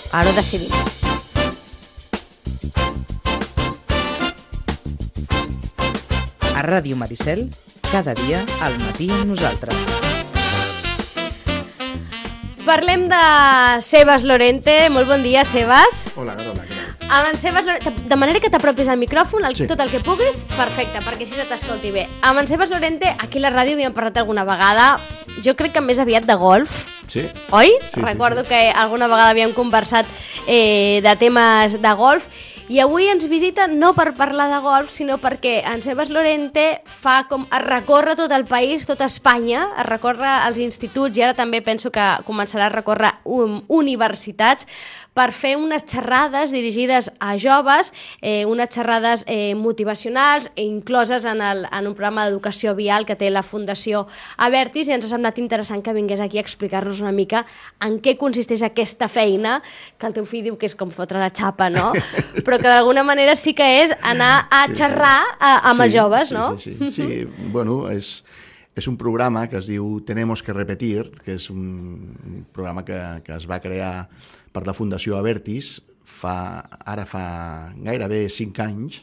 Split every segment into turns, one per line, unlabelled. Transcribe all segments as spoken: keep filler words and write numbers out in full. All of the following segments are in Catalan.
Ara ho decidim.
A Ràdio Maricel, cada dia al matí amb nosaltres.
Parlem de Sebas Lorente. Molt bon dia, Sebas.
Hola, hola, què tal?
Amb en Sebas Lorente, de manera que t'apropis al micròfon, el,
Sí.
tot el que puguis, perfecte, perquè així se t'escolti bé. Amb en Sebas Lorente, aquí a la ràdio havíem parlat alguna vegada, jo crec que més aviat de golf,
Sí?
oi?
Sí,
Recordo
sí, sí.
que alguna vegada havíem conversat eh, de temes de golf, i avui ens visita no per parlar de golf, sinó perquè en Sebas Lorente fa com es recorre tot el país, tota Espanya, es recorre els instituts, i ara també penso que començarà a recórrer um, universitats, per fer unes xerrades dirigides a joves, eh, unes xerrades eh, motivacionals, incloses en, el, en un programa d'educació vial que té la Fundació Abertis, i ens ha semblat interessant que vingués aquí a explicar-nos una mica en què consisteix aquesta feina, que el teu fill diu que és com fotre la xapa, no? Però que d'alguna manera sí que és anar a
Sí,
xerrar a, amb
sí,
els joves,
sí,
no?
Sí, sí, sí. sí. Bueno, és, és un programa que es diu Tenemos que repetir, que és un programa que, que es va crear per la Fundació Abertis fa, ara fa gairebé cinc anys,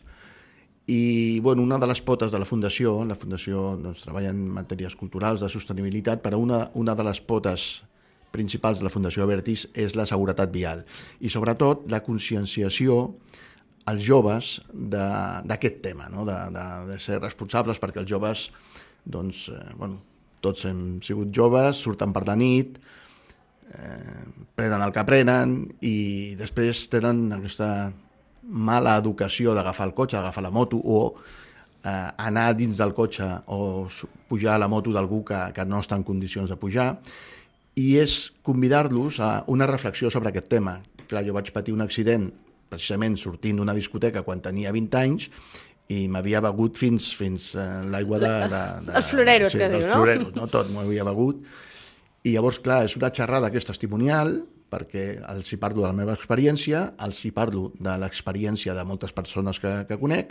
i bueno, una de les potes de la Fundació, la Fundació doncs, treballa en matèries culturals de sostenibilitat, però una, una de les potes principals de la Fundació Abertis és la seguretat vial, i sobretot la conscienciació als joves d'aquest tema, no? de, de, de ser responsables, perquè els joves, doncs, eh, bueno, tots hem sigut joves, surten per la nit, eh, prenen el que prenen i després tenen aquesta mala educació d'agafar el cotxe, agafar la moto o eh, anar dins del cotxe o pujar a la moto d'algú que, que no està en condicions de pujar, i és convidar-los a una reflexió sobre aquest tema. Clar, jo vaig patir un accident precisament sortint d'una discoteca quan tenia vint anys i m'havia begut fins, fins eh, l'aigua de, de, de...
Els floreros,
sí,
que es diu, no?
Els floreros, no? Tot m'ho havia begut. I llavors, clar, és una xerrada que és testimonial, perquè els hi parlo de la meva experiència, els hi parlo de l'experiència de moltes persones que, que conec,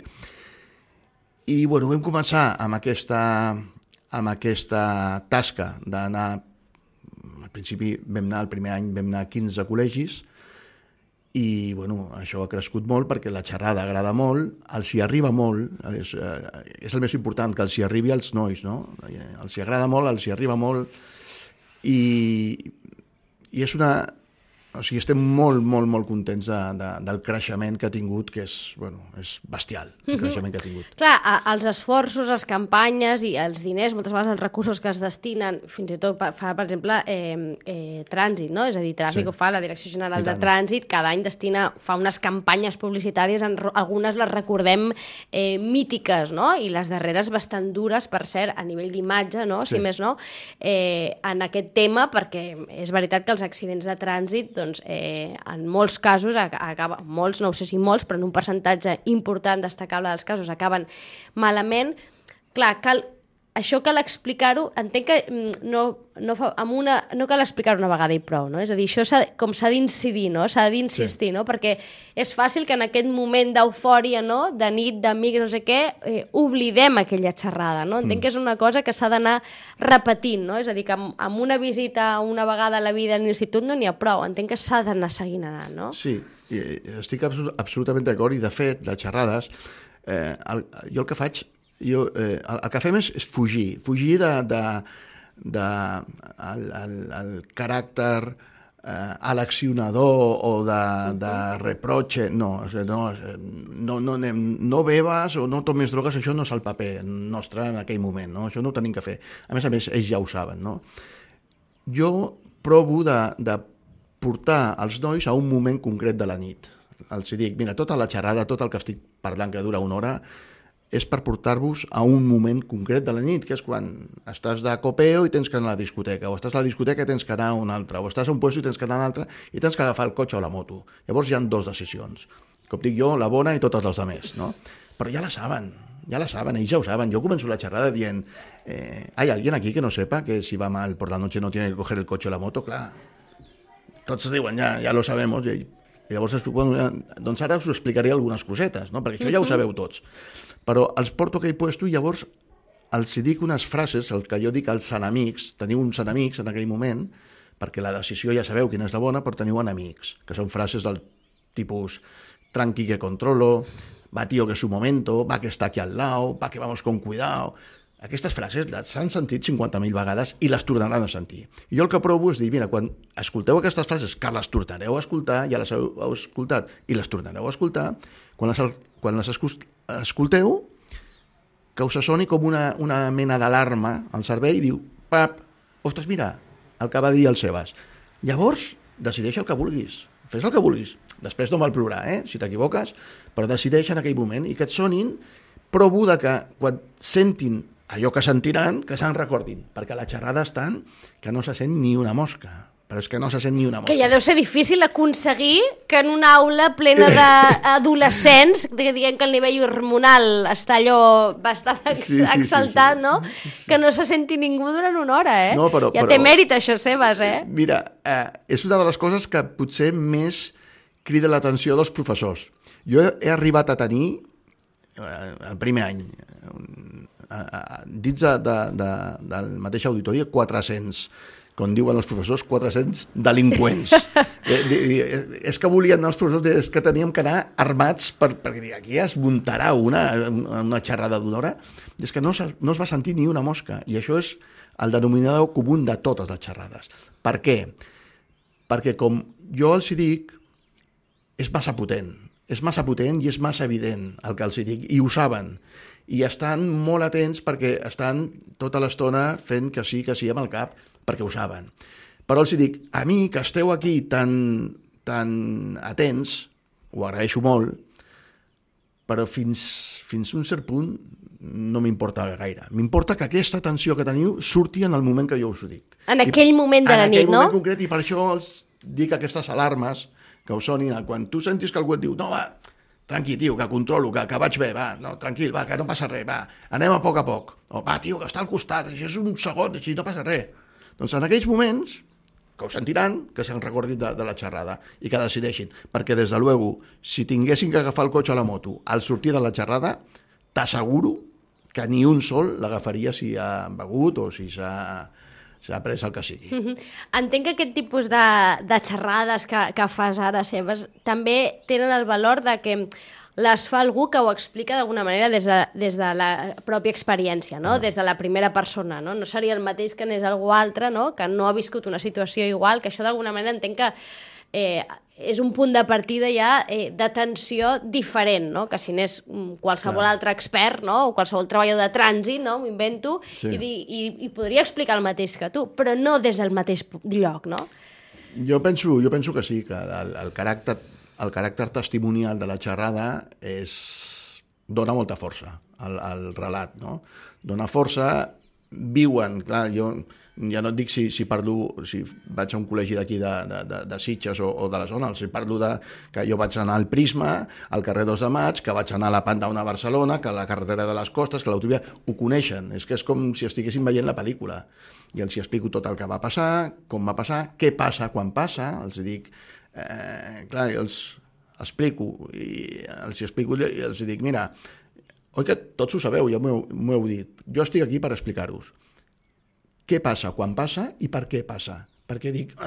i bueno, vam començar amb aquesta, amb aquesta tasca d'anar, al principi vam anar, el primer any vam anar a quinze col·legis, i bueno, això ha crescut molt perquè la xerrada agrada molt, els hi arriba molt, és, eh, és el més important, que els hi arribi als nois, no? Els hi agrada molt, els hi arriba molt, i, i és una... O sigui, estem molt, molt, molt contents de, de, del creixement que ha tingut, que és, bueno, és bestial, el creixement que ha tingut.
Clar, a, els esforços, les campanyes i els diners, moltes vegades els recursos que es destinen, fins i tot fa, per exemple, eh, eh, trànsit, no? És a dir, tràfic
Sí.
ho fa la Direcció General
I
de
tant.
Trànsit, cada any destina, fa unes campanyes publicitàries, en, algunes les recordem eh, mítiques, no? I les darreres bastant dures, per cert, a nivell d'imatge, no?
Sí.
Si més no, eh, en aquest tema, perquè és veritat que els accidents de trànsit, doncs, eh, en molts casos, acaba, molts, no ho sé si molts, però en un percentatge important, destacable dels casos, acaben malament. Clar, cal, això cal explicar-ho, entenc que mm, no, no, fa, amb una, no cal explicar-ho una vegada i prou, no? És a dir, això s'ha, com s'ha d'incidir, no? S'ha d'insistir, sí. No? Perquè és fàcil que en aquest moment d'eufòria, no? De nit, d'amics, no sé què, eh, oblidem aquella xerrada, no? Entenc mm. que és una cosa que s'ha d'anar repetint, no? És a dir, que amb, amb una visita una vegada a la vida a l'institut no n'hi ha prou, entenc que s'ha d'anar seguint anant, no?
Sí, i estic absolutament d'acord, i de fet, les xerrades, eh, el, jo el que faig, jo, eh, el, el que fem és, és fugir, fugir de, de, de el, el, el caràcter eh, aleccionador o de, de reproche, no, no, no, no, anem, no bebes o no tomes drogues, això no és el paper nostre en aquell moment, no? Això no ho tenim que fer. A més a més, ells ja ho saben, no? Jo provo de, de portar els nois a un moment concret de la nit. Els dic, mira, tota la xerrada, tot el que estic parlant, que dura una hora, és per portar-vos a un moment concret de la nit, que és quan estàs de copeo i tens que anar a la discoteca, o estàs a la discoteca i tens que anar a una altra, o estàs a un puesto i tens que anar a un altre i tens que agafar el cotxe o la moto. Llavors hi ha dues decisions. Com dic jo, la bona i totes les altres, no? Però ja la saben, ya la saben, ells ja ho saben. Jo començo la xerrada dient, eh, ¿hay alguien aquí que no sepa que si va mal por la noche no tiene que coger el coche o la moto? Clar, tots diuen, ja, ja lo sabemos, i llavors, bueno, doncs ara us explicaré algunes cosetes, no? Perquè això ja ho sabeu tots. Però els porto a aquell puesto i llavors els dic unes frases, el que jo dic als enemics, teniu uns enemics en aquell moment, perquè la decisió ja sabeu quina és la bona, però teniu enemics, que són frases del tipus tranqui que controlo, va tío que es su momento, va que está aquí al lado, va que vamos con cuidado. Aquestes frases les han sentit cinquanta mil vegades i les tornaran a sentir. I jo el que provo és dir, mira, quan escolteu aquestes frases, que les tornareu a escoltar, ja les heu escoltat i les tornareu a escoltar, quan les, quan les escolteu, que us soni com una, una mena d'alarma al cervell i diu, pap, ostres, mira, el que va dir el Sebas. Llavors, decideix el que vulguis, fes el que vulguis. Després no mal plorar, eh? Si t'equivoques, però decideix en aquell moment i que et sonin, provo de que quan sentin allò que sentiran, que se'n recordin, perquè la xerrada és tant que no se sent ni una mosca, però és que no se sent ni una mosca.
Que ja deu ser difícil aconseguir que en una aula plena d'adolescents, que diguem que el nivell hormonal està allò bastant ex sí, sí, exaltat, sí, sí. no? Que no se senti ningú durant una hora, eh?
No, però,
ja
però,
té mèrit això, Sebas, eh?
Mira, eh, és una de les coses que potser més crida l'atenció dels professors. Jo he arribat a tenir, eh, el primer any, dins de, de, de, del mateix auditori, quatre-cents, com diuen els professors, quatre-cents delinqüents. És que volien anar els professors, és que teníem que anar armats per, perquè aquí es muntarà una, una xerrada d'una hora. És que no, no es va sentir ni una mosca, i això és el denominador comú de totes les xerrades. Per què? Perquè, com jo els hi dic, és massa potent. És massa potent i és massa evident el que els hi dic, i ho saben. I estan molt atents perquè estan tota l'estona fent que sí, que sí amb el cap, perquè ho saben. Però els dic, a mi, que esteu aquí tan, tan atents, ho agraeixo molt, però fins, fins a un cert punt no m'importa gaire. M'importa que aquesta atenció que teniu surti en el moment que jo us ho dic.
En aquell I, moment de la nit, no? En
aquell moment concret, i per això els dic aquestes alarmes que us sonin. Quan tu sentis que algú et diu, no, va, tranquil, tio, que controlo, que, que vaig bé, va, no, tranquil, va, que no passa res, va, anem a poc a poc. O, va, tio, que està al costat, això és un segon, així no passa res. Doncs en aquells moments, que ho sentiran, que se'n recordin de, de la xerrada i que decideixin. Perquè, des de luego, si tinguessin que agafar el cotxe a la moto al sortir de la xerrada, t'asseguro que ni un sol l'agafaria si ha begut o si s'ha... s'ha pres el que sigui.
Mm-hmm. Entenc que aquest tipus de, de xerrades que, que fas ara, Sebas, també tenen el valor de que les fa algú que ho explica d'alguna manera des de, des de la pròpia experiència, no? Ah. Des de la primera persona. No? No seria el mateix que n'és algú altre, no? Que no ha viscut una situació igual, que això d'alguna manera entenc que eh, és un punt de partida ja eh, d'atenció diferent, no? Que si n'és qualsevol Clar. altre expert, no? O qualsevol treballador de trànsit, no? M'ho invento, sí. i, i, i podria explicar el mateix que tu, però no des del mateix lloc, no?
Jo penso, jo penso que sí, que el, el, caràcter, el caràcter testimonial de la xerrada és, dona molta força al, al relat, no? Dona força, viuen, clar, jo... ja no et dic si, si parlo, si vaig a un col·legi d'aquí de, de, de, de Sitges o, o de la zona, si parlo de que jo vaig anar al Prisma, al carrer dos de Maig, que vaig anar a la Pandown a Barcelona, que a la carretera de les Costes, que l'autovia, ho coneixen, és que és com si estiguessin veient la pel·lícula, i els explico tot el que va passar, com va passar, què passa quan passa, els dic, eh, clar, els explico, i els explico i els dic, mira, oi que tots ho sabeu, ja m'ho heu dit, jo estic aquí per explicar-vos què passa quan passa i per què passa. Perquè dic,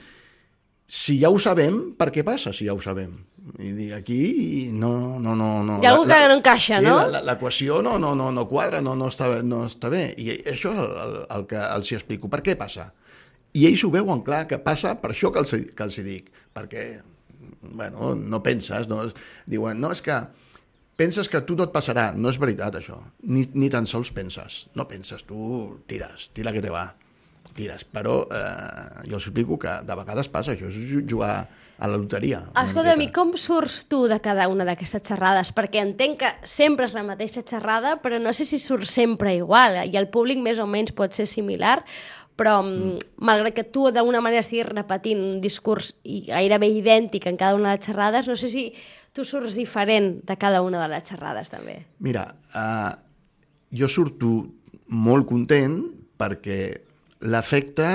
si ja ho sabem, per què passa si ja ho sabem? I dic, aquí no... no, no, no.
Hi ha algú que no encaixa,
sí,
no?
L'equació no, no, no, no quadra, no, no, està, no està bé. I això és el, el, el que els hi explico. Per què passa? I ells ho veuen clar, que passa per això que els, que els hi dic. Perquè, bueno, no penses, no, diuen, no, és que penses que a tu no et passarà. No és veritat, això. Ni, ni tan sols penses. No penses, tu tires, tira que te va. Tires. Però eh, jo us explico que de vegades passa això, és jugar a la loteria.
Escolta'm, i com surts tu de cada una d'aquestes xerrades? Perquè entenc que sempre és la mateixa xerrada, però no sé si surt sempre igual, i el públic més o menys pot ser similar, però mm. malgrat que tu d'alguna manera estiguis repetint un discurs gairebé idèntic en cada una de les xerrades, no sé si tu surts diferent de cada una de les xerrades també.
Mira, uh, jo surto molt content perquè l'efecte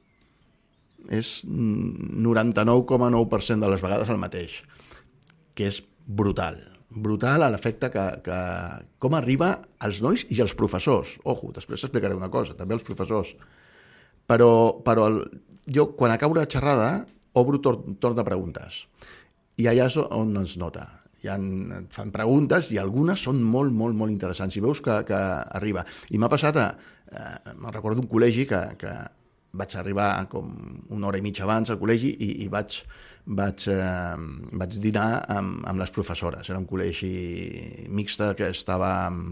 és noranta-nou coma nou per cent de les vegades el mateix, que és brutal. Brutal a l'efecte que, que... com arriba als nois i als professors. Ojo, després explicaré una cosa, també als professors. Però, però el, jo, quan acabo la xerrada, obro torn, torn de preguntes. I allà és on es nota. Ja fan preguntes i algunes són molt, molt, molt interessants. I veus que, que arriba. I m'ha passat, a, eh, me'n recordo un col·legi que, que vaig arribar com una hora i mitja abans al col·legi i, i vaig, vaig, eh, vaig dinar amb, amb les professores. Era un col·legi mixte que estava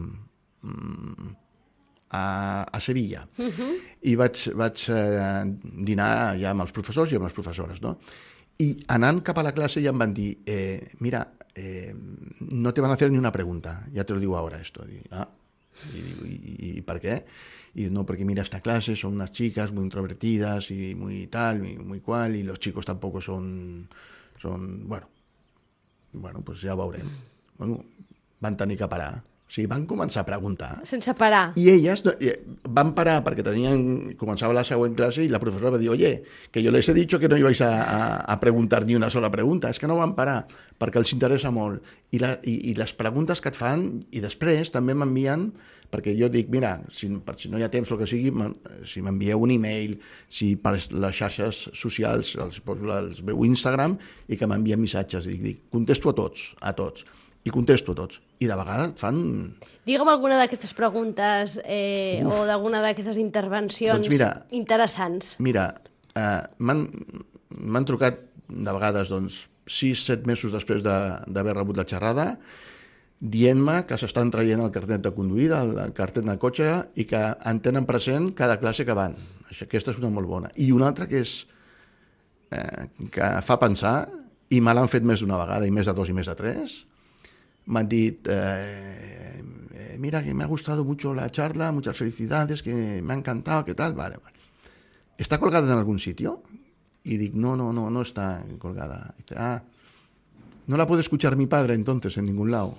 mm, a, a Sevilla. Uh-huh. I vaig, vaig eh, dinar ja amb els professors i amb les professores, no? I anant cap a la classe ja em van dir, eh, mira, eh, no te van a hacer ni una pregunta, ya te lo digo ahora esto. Y, ah, y, y, ¿y por qué? Y no, porque mira, esta clase son unas chicas muy introvertidas y muy tal, muy, muy cual, y los chicos tampoco son, son bueno, bueno, pues ja veurem. Bueno, van tenir que parar. O sigui, van començar a preguntar.
Sense parar.
I elles no, van parar perquè tenien, començava la següent classe i la professora va dir, oye, que yo les he dicho que no ibais a, a, a preguntar ni una sola pregunta. És que no van parar perquè els interessa molt. I, la, i, i les preguntes que et fan, i després també m'envien, perquè jo dic, mira, si, per, si no hi ha temps o el que sigui, si m'envieu un e-mail, si per les xarxes socials els poso el meu Instagram i que m'envien missatges. I dic, contesto a tots, a tots. I contesto a tots. I de vegades fan...
Digue'm alguna d'aquestes preguntes eh, o d'alguna d'aquestes intervencions
doncs mira,
interessants.
Mira, eh, m'han trucat de vegades doncs, sis, set mesos després d'haver rebut la xerrada dient-me que s'estan traient el carnet de conduir, el, el carnet de cotxe i que en tenen present cada classe que van. Aquesta és una molt bona. I una altra que és eh, que fa pensar, i me l'han fet més d'una vegada, i més de dos i més de tres, m'han dit, eh, eh, mira que me ha gustado mucho la charla, muchas felicidades, que me ha encantado, ¿qué tal? Vale, vale. ¿Está colgada en algún sitio? Y digo, no, no, no, no está colgada. Dice, ah, no la puede escuchar mi padre entonces en ningún lado.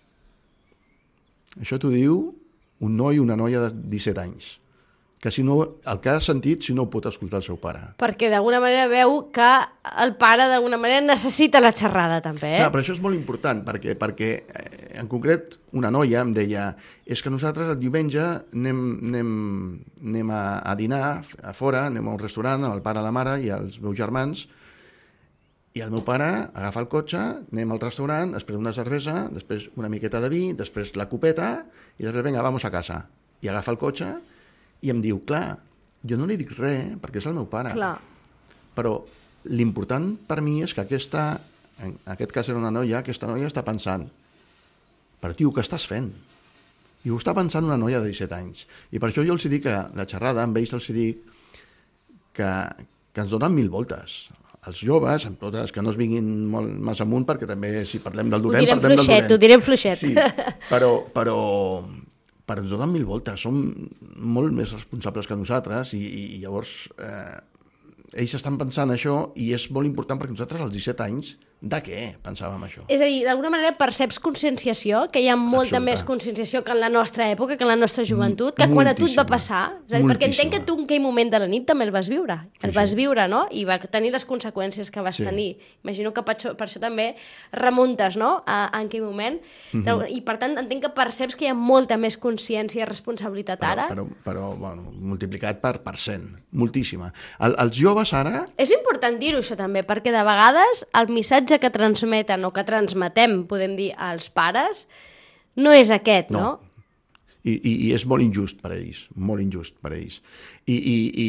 Això t'ho diu un noi o una noia de disset anys. Que si no, el que ha sentit, si no ho pot escoltar el seu pare.
Perquè d'alguna manera veu que el pare d'alguna manera necessita la xerrada també, eh?
Clar, però això és molt important, perquè, perquè en concret una noia em deia és que nosaltres el diumenge anem, anem, anem a, a dinar a fora, anem a un restaurant amb el pare, la mare i els meus germans, i el meu pare agafa el cotxe, anem al restaurant, després una cervesa, després una miqueta de vi, després la copeta, i després, vinga, vamos a casa. I agafa el cotxe i em diu, clar, jo no li dic res, perquè és el meu pare.
Clar.
Però l'important per mi és que aquesta, en aquest cas era una noia, aquesta noia està pensant, però tio, què estàs fent? I ho està pensant una noia de disset anys. I per això jo els dic que la xerrada, amb ells els dic que, que ens donen mil voltes. Els joves, amb totes, que no es vinguin molt més amunt, perquè també si parlem del dolent, parlem
fluixet,
del dolent.
Ho direm fluixet,
sí, però, però, però ens donen mil voltes, som molt més responsables que nosaltres i, i llavors eh, ells estan pensant això i és molt important perquè nosaltres als disset anys de què pensàvem això?
És a dir, d'alguna manera perceps conscienciació, que hi ha molta
Absoluta.
més conscienciació que en la nostra època, que en la nostra joventut, que quan a tu et va passar, és a dir, perquè entenc que tu en aquell moment de la nit també el vas viure, el
sí,
vas
sí.
viure, no? I va tenir les conseqüències que vas
sí.
tenir. Imagino que per això, per això també remuntes, no?, a, a aquell moment. Mm-hmm. I per tant entenc que perceps que hi ha molta més consciència i responsabilitat ara.
Però, però, però bueno, multiplicat per, per cent, moltíssima. El, els joves ara...
És important dir-ho això també, perquè de vegades el missatge que transmeten o que transmetem, podem dir, als pares, no és aquest, no? no?
I, i, I és molt injust per a ells, molt injust per a ells. I, i, i,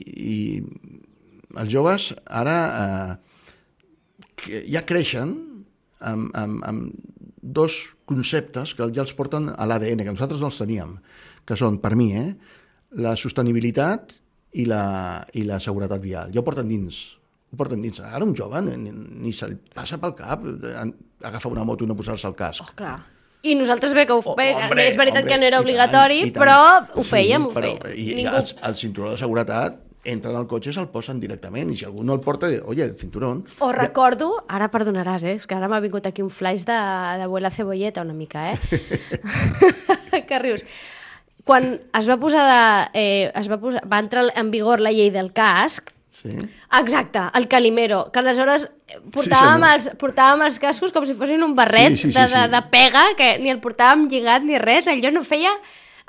i els joves ara eh, ja creixen amb, amb, amb dos conceptes que ja els porten a l'A D N, que nosaltres no els teníem, que són, per mi, eh, la sostenibilitat i la, i la seguretat vial. Ja ho porten dins. Ho porten dins. Ara un jove ni, ni, ni se'l passa pel cap agafar una moto i no posar-se el casc.
Oh, clar. I nosaltres bé que ho fèiem.
Oh, hombre,
és veritat
hombre,
que no era obligatori,
tant, tant.
però ho fèiem,
sí,
ho
però,
fèiem.
I,
Ningú...
i el, el cinturó de seguretat entren al cotxe i se'l posen directament, i si algú no el porta, oye, el cinturón...
O recordo, ara perdonaràs, eh? És que ara m'ha vingut aquí un flash de, de Abuela Cebolleta una mica, eh? Que rius. Quan es va posar, de, eh, es va posar, va entrar en vigor la llei del casc,
sí.
Exacte, el Calimero, que aleshores portàvem, sí, els, portàvem els cascos com si fossin un barret sí, sí, sí, de, de, de pega, que ni el portàvem lligat ni res, allò no feia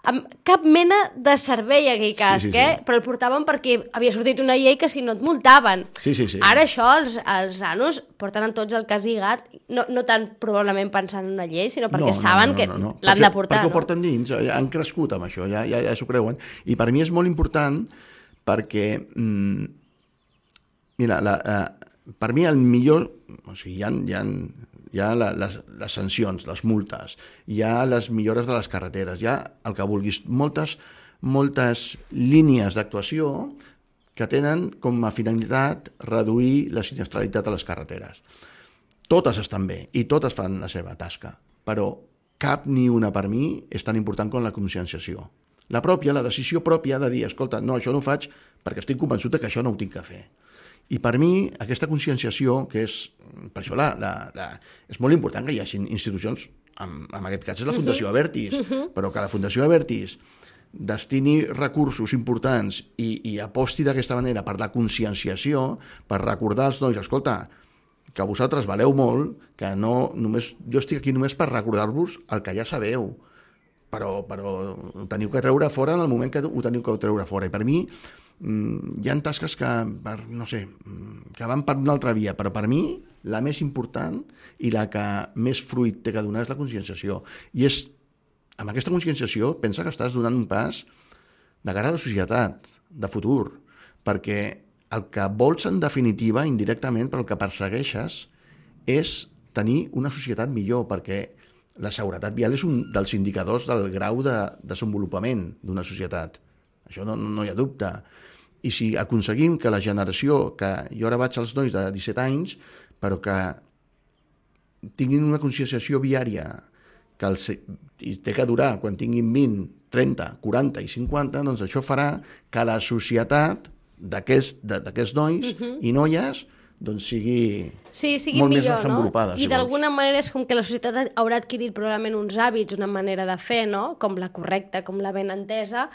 amb cap mena de servei aquell casc,
sí, sí, sí.
eh? Però el portaven perquè havia sortit una llei que si no et multaven.
Sí, sí, sí.
Ara això, els, els nanos porten en tots el cas lligat, no, no tant probablement pensant en una llei, sinó perquè
no,
saben
no, no,
que
no, no.
l'han
perquè,
de portar.
Perquè ho
no?
porten dins, ja han crescut amb això, ja, ja, ja s'ho creuen. I per mi és molt important perquè, mm, mira, la, uh, per mi el millor, o sigui, hi ha, hi ha, hi ha la, les, les sancions, les multes, hi ha les millores de les carreteres, hi ha el que vulguis, moltes, moltes línies d'actuació que tenen com a finalitat reduir la sinistralitat a les carreteres. Totes estan bé i totes fan la seva tasca, però cap ni una per mi és tan important com la conscienciació. La pròpia, la decisió pròpia de dir, escolta, no, això no ho faig perquè estic convençut que això no ho tinc que fer. I per mi, aquesta conscienciació, que és, per això la, la, la, és molt important que hi hagi institucions, en, en aquest cas és la Fundació Abertis, uh-huh. però que la Fundació Abertis destini recursos importants i, i aposti d'aquesta manera per la conscienciació, per recordar als nois, escolta, que vosaltres valeu molt, que no només, jo estic aquí només per recordar-vos el que ja sabeu, però, però ho teniu que treure fora en el moment que ho teniu que treure fora. I per mi hi ha tasques que, per, no sé, que van per una altra via, però per mi la més important i la que més fruit té que donar és la conscienciació. I és, amb aquesta conscienciació, pensa que estàs donant un pas de cara a la societat, de futur, perquè el que vols en definitiva, indirectament, però el que persegueixes és tenir una societat millor, perquè la seguretat vial és un dels indicadors del grau de desenvolupament d'una societat. Això no, no hi ha dubte. I si aconseguim que la generació, que jo ara vaig als nois de disset anys, però que tinguin una conscienciació viària que els, i té que durar quan tinguin vint, trenta, quaranta i cinquanta, doncs això farà que la societat d'aquests d'aquests nois uh-huh. i noies doncs sigui,
sí, sigui
molt
millor,
més desenvolupada.
No? I
si
d'alguna manera és com que la societat haurà adquirit probablement uns hàbits, una manera de fer, no? Com la correcta, com la ben entesa,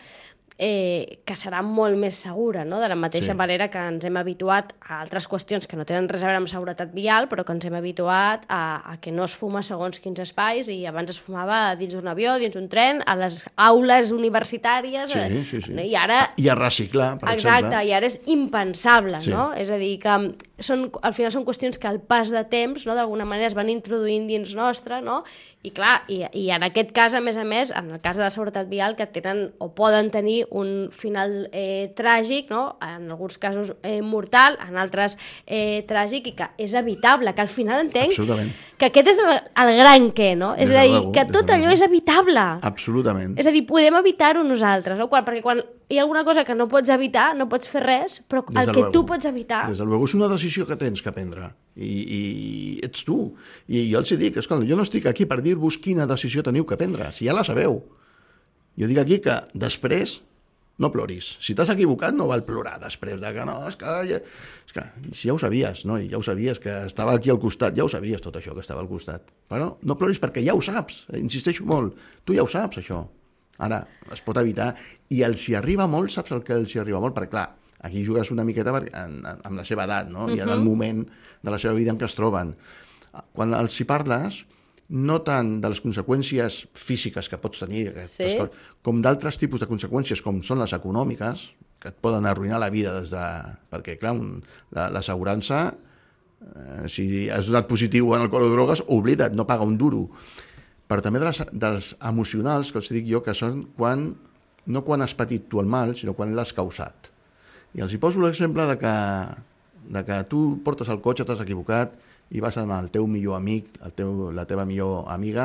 eh, que serà molt més segura, no? De la mateixa sí. manera que ens hem habituat a altres qüestions que no tenen res a veure amb seguretat vial, però que ens hem habituat a, a que no es fuma segons quins espais, i abans es fumava dins d'un avió, dins d'un tren, a les aules universitàries,
sí,
eh,
sí, sí.
i ara...
I a reciclar, per
exacte,
exemple.
Exacte, i ara és impensable,
sí.
no? És a dir, que són, al final són qüestions que al pas de temps, no, d'alguna manera es van introduint dins nostre, no? I clar, i, i en aquest cas, a més a més, en el cas de la seguretat vial, que tenen o poden tenir un final eh, tràgic, no? En alguns casos eh, mortal, en altres eh, tràgic, i que és evitable, que al final entenc que aquest és el, el gran què, no? És a dir, luego, que tot allò és evitable.
Absolutament.
És a dir, podem evitar-ho nosaltres, no? Quan, perquè quan hi ha alguna cosa que no pots evitar, no pots fer res, però el que tu pots evitar...
Des de luego, és una decisió que tens que prendre, i, i ets tu. I jo els dic, escolta, jo no estic aquí per dir-vos quina decisió teniu que prendre, si ja la sabeu. Jo dic aquí que després no ploris. Si t'has equivocat, no val plorar després de que no, és que... Ja, és que si ja ho sabies, no? I ja ho sabies, que estava aquí al costat, ja ho sabies tot això que estava al costat. Però no ploris perquè ja ho saps, insisteixo molt. Tu ja ho saps, això. Ara, es pot evitar, i els hi arriba molt, saps el que els hi arriba molt? Perquè, clar, aquí jugues una miqueta amb la seva edat, no? Uh-huh. I en el moment de la seva vida en què es troben. Quan els hi parles, no tant de les conseqüències físiques que pots tenir, sí. com d'altres tipus de conseqüències, com són les econòmiques, que et poden arruïnar la vida des de... Perquè, clar, l'assegurança, eh, si has donat positiu en alcohol o drogues, oblida't, no paga un duro. Però també de les, dels emocionals, que els dic jo, que són quan, no quan has patit tu el mal, sinó quan l'has causat. I els hi poso l'exemple de que, de que tu portes el cotxe, t'has equivocat, i vas amb el teu millor amic, el teu, la teva millor amiga,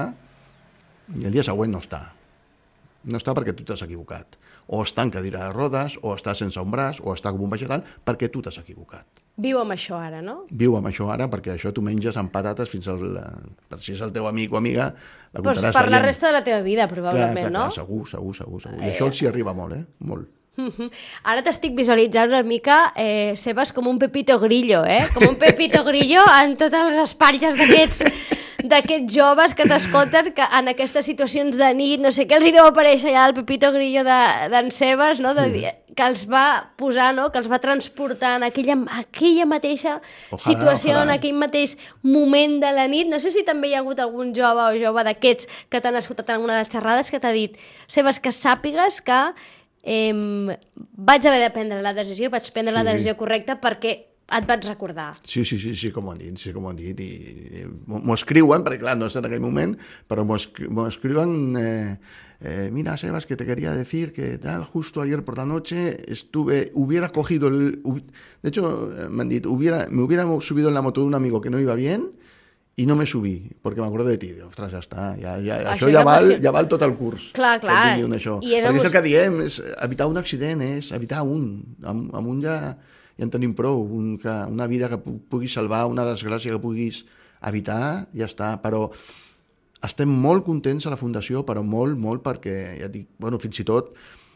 i el dia següent no està. No està perquè tu t'has equivocat. O està en cadira de rodes, o està sense un braç, o està com un vegetal, perquè tu t'has equivocat.
Viu amb això ara, no?
Viu amb això ara, perquè això tu menges amb patates fins al... Per si és el teu amic o amiga, la
pues
contaràs
per
veient.
La resta de la teva vida, probablement,
clar, clar,
no?
Clar, segur, segur, segur. segur. I això els hi arriba molt, eh? Molt.
Ara t'estic visualitzant una mica, eh, Sebas, com un Pepito Grillo, eh? Com un Pepito Grillo en totes les espatlles d'aquests d'aquests joves que t'escolten, que en aquestes situacions de nit, no sé què, els hi deu aparèixer ja el Pepito Grillo d'en de, Sebas, no? De dir, que els va posar, no? Que els va transportar en aquella, aquella mateixa ojalà, situació, ojalà. En aquell mateix moment de la nit. No sé si també hi ha hagut algun jove o jove d'aquests que t'han escoltat en alguna de les xerrades que t'ha dit, Sebas, que sàpigues que eh, vaig haver de prendre la decisió, vaig prendre sí. la decisió correcta perquè et vaig recordar.
Sí, sí, sí, sí, com ho han dit, sí, com ho han dit. I, i m'ho escriuen, perquè clar, no he estat en aquell moment, però m'ho escriuen... Eh, Eh, mira, Sebas, que te quería decir que tal, justo ayer por la noche estuve, hubiera cogido el... De hecho, me han dicho, hubiera, me hubiera subido en la moto de un amigo que no iba bien y no me subí, porque me acuerdo de ti. Ostres, ja està, ja, ja, això, això ja, val, ja val tot el curs.
Clar, clar.
Això. I és perquè és el que diem, és evitar un accident, és evitar un. Amb, amb un ja, ja en tenim prou. Un, que, una vida que puguis salvar, una desgràcia que puguis evitar, ja està, però... Estem molt contents a la Fundació, però molt, molt, perquè, ja dic, bueno, fins i tot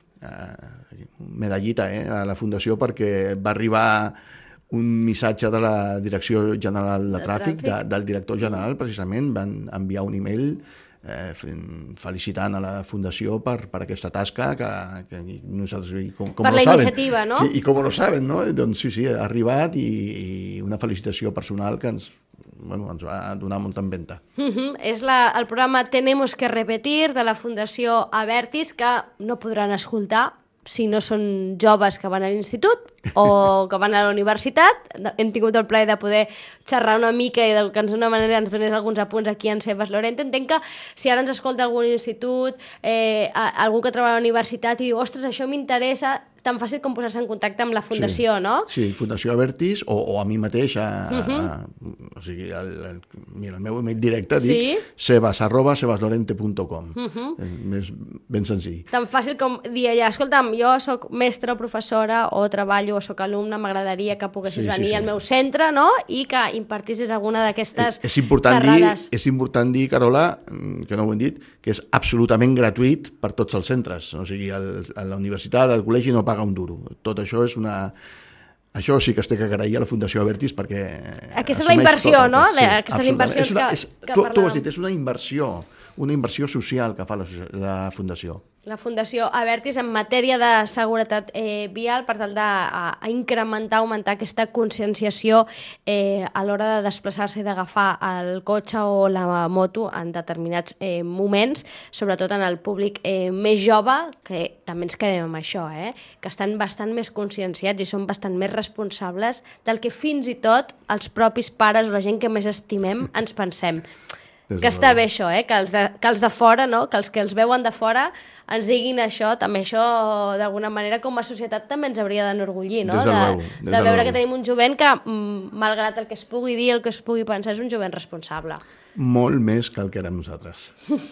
eh, medallita eh, a la Fundació perquè va arribar un missatge de la Direcció General de, de Tràfic, de, del director general, precisament, van enviar un email eh, felicitant a la Fundació per, per aquesta tasca que, que nosaltres... Com, com
per la
saben.
Iniciativa, no?
Sí, i com ho saben, no? Doncs sí, sí, ha arribat i, i una felicitació personal que ens... Bueno, ens va donar molta empenta.
Uh-huh. És la, el programa Tenemos que repetir de la Fundació Abertis, que no podran escoltar si no són joves que van a l'institut o que van a la universitat. Hem tingut el plaer de poder xerrar una mica i que d'una manera ens donés alguns apunts aquí en Sebas Lorente. Entenc que si ara ens escolta algun institut, eh, algú que treballa a la universitat i diu, ostres, això m'interessa, tan fàcil com posar-se en contacte amb la Fundació,
sí,
no?
Sí, Fundació Abertis, o, o a mi mateix, a, uh-huh. a, o sigui, el, el, mira, el meu email directe, sí? Dic sebas arroba sebaslorente punt com. Uh-huh. És ben senzill.
Tan fàcil com dir allà, escolta'm, jo sóc mestra o professora o treballo o sóc alumne, m'agradaria que poguessis sí, venir sí, sí. al meu centre, no? I que impartissis alguna d'aquestes
és, és important
xerrades.
Dir, és important dir, Carola, que no ho hem dit, que és absolutament gratuït per tots els centres. O sigui, el, a la universitat, al col·legi no paga un duro. Tot això és una... Això sí que es té que agrair a la Fundació Abertis perquè...
Aquesta és la inversió, no?
Sí,
aquestes inversions
una,
que,
és,
que
tu,
parlàvem.
Tu ho has dit, és una inversió, una inversió social que fa la, la Fundació.
La Fundació Abertis en matèria de seguretat eh, vial per tal d'incrementar, augmentar aquesta conscienciació eh, a l'hora de desplaçar-se i d'agafar el cotxe o la moto en determinats eh, moments, sobretot en el públic eh, més jove, que també ens quedem amb això, eh, que estan bastant més conscienciats i són bastant més responsables del que fins i tot els propis pares o la gent que més estimem ens pensem. Que està bé això, eh? que, els de, que els de fora, no? que els que els veuen de fora ens diguin això, també això d'alguna manera com a societat també ens hauria d'enorgullir, no? de,
meu,
de veure que tenim un jovent que, malgrat el que es pugui dir, el que es pugui pensar, és un jovent responsable.
Molt més que el que érem nosaltres.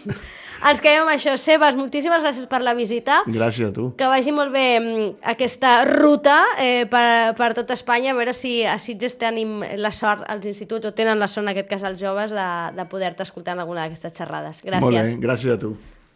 Ens quedem amb això. Sebas, moltíssimes gràcies per la visita.
Gràcies a tu.
Que vagi molt bé aquesta ruta eh, per, per tot Espanya, a veure si a Sitges tenim la sort, als instituts, o tenen la sort, en aquest cas els joves, de, de poder-te escoltar en alguna d'aquestes xerrades. Gràcies.
Molt bé, gràcies a tu.